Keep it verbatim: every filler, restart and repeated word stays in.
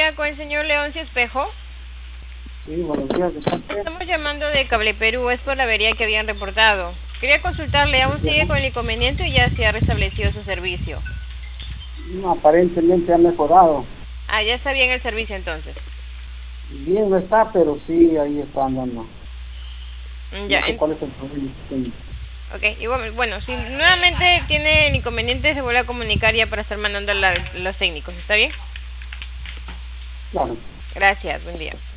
día con el señor Leoncio Espejo. Sí, buenos días. Estamos llamando de Cable Perú, es por la avería que habían reportado. Quería consultarle, ¿aún sigue con el inconveniente o ya se ha restablecido su servicio? No, aparentemente ha mejorado. Ah, ya está bien el servicio entonces. Bien no está, pero sí, ahí está andando. Ya, No sé en... cuál es el problema. Ok, igual, bueno, si nuevamente tiene el inconveniente, se vuelve a comunicar ya para estar mandando a la, los técnicos, ¿está bien? Claro. Gracias, buen día.